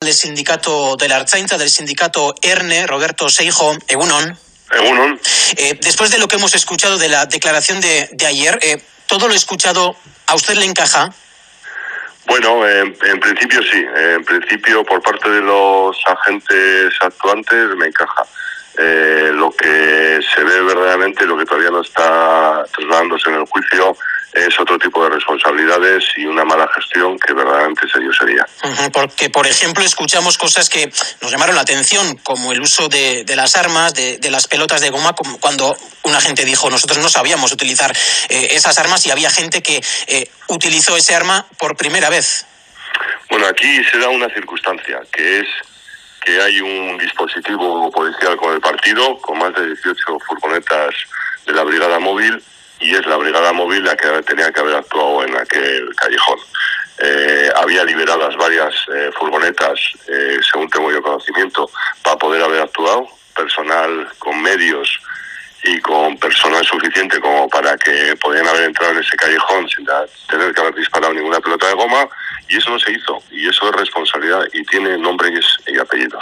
del sindicato de la Ertzaintza, del sindicato ERNE, Roberto Seijo. Egunon. Egunon. Después de lo que hemos escuchado de la declaración de ayer, ¿todo lo escuchado a usted le encaja? Bueno, en principio sí. En principio, por parte de los agentes actuantes, me encaja. Lo que se ve verdaderamente, lo que todavía no está trasladándose en el juicio, es otro tipo de responsabilidades y una mala gestión que verdaderamente serio sería. Porque, por ejemplo, escuchamos cosas que nos llamaron la atención, como el uso de las armas, de las pelotas de goma, como cuando un agente dijo, nosotros no sabíamos utilizar esas armas, y había gente que utilizó ese arma por primera vez. Bueno, aquí se da una circunstancia, que es que hay un dispositivo policial con el partido, con más de 18 furgonetas de la brigada móvil, y es la brigada móvil la que tenía que haber actuado en aquel callejón. Había liberadas varias furgonetas, según tengo yo conocimiento, para poder haber actuado, personal con medios y con personal suficiente como para que podían haber entrado en ese callejón sin tener que haber disparado ninguna pelota de goma, y eso no se hizo, y eso es responsabilidad y tiene nombres y apellidos.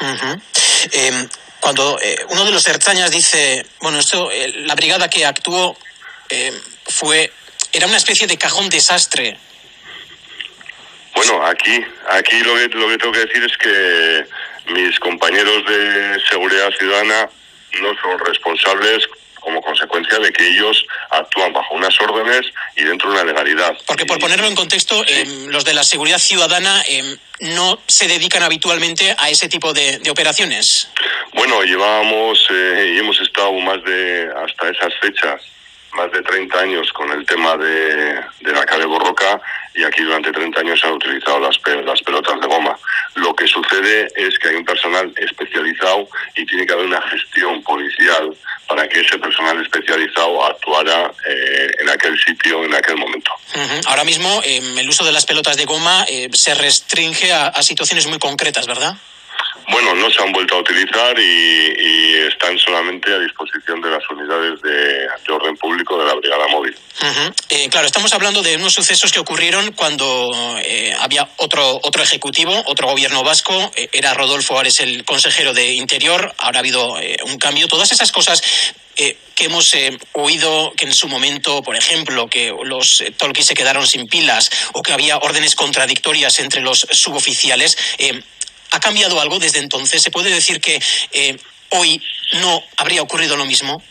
Cuando uno de los ertzañas dice, bueno, esto, la brigada que actuó era una especie de cajón desastre. Bueno, aquí lo que tengo que decir es que mis compañeros de seguridad ciudadana no son responsables como consecuencia de que ellos actúan bajo unas órdenes y dentro de una legalidad. Porque, por ponerlo en contexto, los de la seguridad ciudadana no se dedican habitualmente a ese tipo de operaciones. Bueno, llevábamos y hemos estado hasta esas fechas, más de 30 años con el tema de la Cale Borroca, y aquí durante 30 años se han utilizado las pelotas de goma. Lo que sucede es que hay un personal especializado y tiene que haber una gestión policial para que ese personal especializado actuara en aquel sitio, en aquel momento. Ahora mismo el uso de las pelotas de goma se restringe a situaciones muy concretas, ¿verdad? Bueno, no se han vuelto a utilizar y están solamente a disposición de las unidades de orden público de la brigada móvil. Claro, estamos hablando de unos sucesos que ocurrieron cuando había otro ejecutivo, otro gobierno vasco. Era Rodolfo Ares el consejero de Interior. Ahora ha habido un cambio. Todas esas cosas que hemos oído, que en su momento, por ejemplo, que los talkies se quedaron sin pilas o que había órdenes contradictorias entre los suboficiales, ¿ha cambiado algo desde entonces? ¿Se puede decir que hoy no habría ocurrido lo mismo?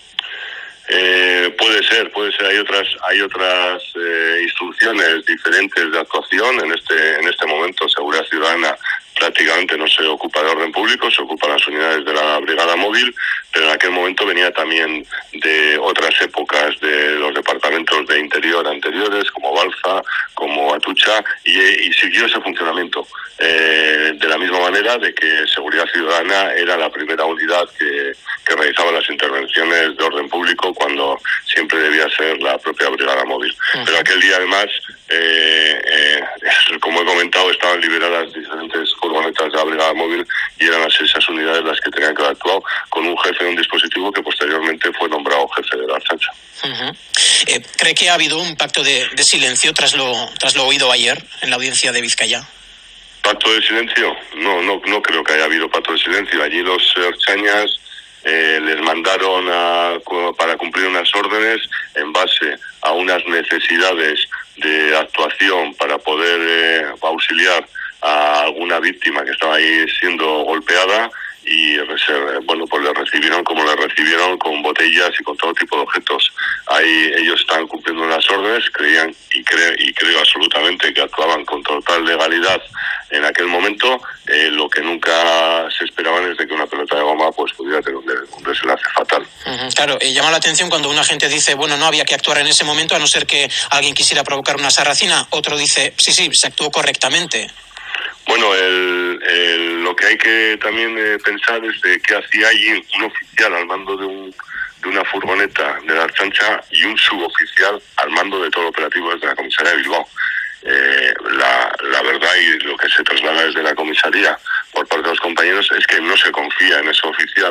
Puede ser. Hay otras instrucciones diferentes de actuación. En este momento, Seguridad Ciudadana prácticamente no se ocupa de orden público, se ocupan las unidades de la brigada móvil, pero en aquel momento venía también de otras épocas de los departamentos de Interior anteriores, como Balza, como Atucha, y siguió ese funcionamiento. De la misma manera de que Seguridad Ciudadana era la primera unidad que realizaba las intervenciones de orden público, cuando siempre debía ser la propia brigada móvil. Pero aquel día, además, como he comentado, estaban liberadas diferentes furgonetas de la brigada móvil y eran esas unidades las que tenían que haber actuado, con un jefe de un dispositivo que posteriormente fue nombrado jefe de la Ertzaintza. ¿Cree que ha habido un pacto de silencio tras lo oído ayer en la audiencia de Vizcaya? ¿Pacto de silencio? No creo que haya habido pacto de silencio. Allí los ertzainas les mandaron para cumplir unas órdenes en base a unas necesidades de actuación para poder auxiliar a alguna víctima que estaba ahí siendo golpeada, y pues le recibieron como le recibieron, con botellas y con todo tipo de objetos. Ahí ellos estaban cumpliendo las órdenes, creían y creo absolutamente que actuaban con total legalidad en aquel momento. Lo que nunca se esperaban es de que una pelota de goma pues pudiera tener un desenlace fatal. Claro, llama la atención cuando una gente dice, bueno, no había que actuar en ese momento a no ser que alguien quisiera provocar una sarracina. Otro dice, sí, se actuó correctamente. Bueno, lo que hay que también pensar es de que hacía allí un oficial al mando de una furgoneta de la Ertzaintza y un suboficial al mando de todo el operativo desde la comisaría de Bilbao. La verdad, y lo que se traslada desde la comisaría por parte de los compañeros, es que no se confía en ese oficial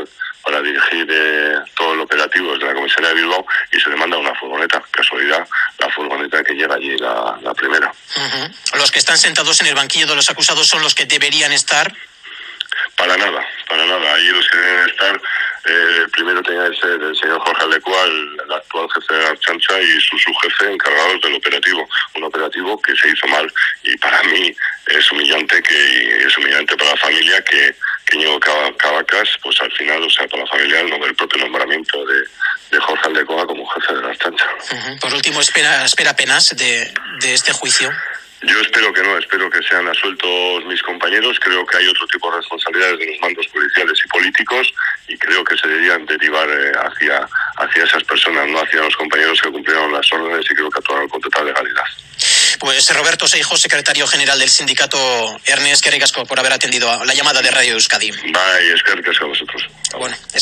para dirigir todo el operativo desde la comisaría de Bilbao, y se le manda una furgoneta. Casualidad, la furgoneta que llega allí, la primera. Los que están sentados en el banquillo de los acusados son los que deberían estar. Para nada. Ahí los que deben estar, primero tenía que ser el señor Jorge Aldecoa, el actual jefe de la Ertzaintza, y su subjefe encargados del operativo. Un operativo que se hizo mal, y para mí es humillante para la familia que Íñigo Cabacas, pues al final, o sea, para la familia, el propio nombramiento de Jorge Aldecoa como jefe de la Ertzaintza. Por último, espera penas de este juicio. Yo espero que no, espero que sean asueltos mis compañeros. Creo que hay otro tipo de responsabilidades de los mandos policiales y políticos, y creo que se deberían derivar hacia esas personas, no hacia los compañeros que cumplieron las órdenes, y creo que actuaron con total legalidad. Pues Roberto Seijo, secretario general del sindicato Erne, eskerrik asko por haber atendido a la llamada de Radio Euskadi. Bye, eskerrik asko a vosotros. Bueno,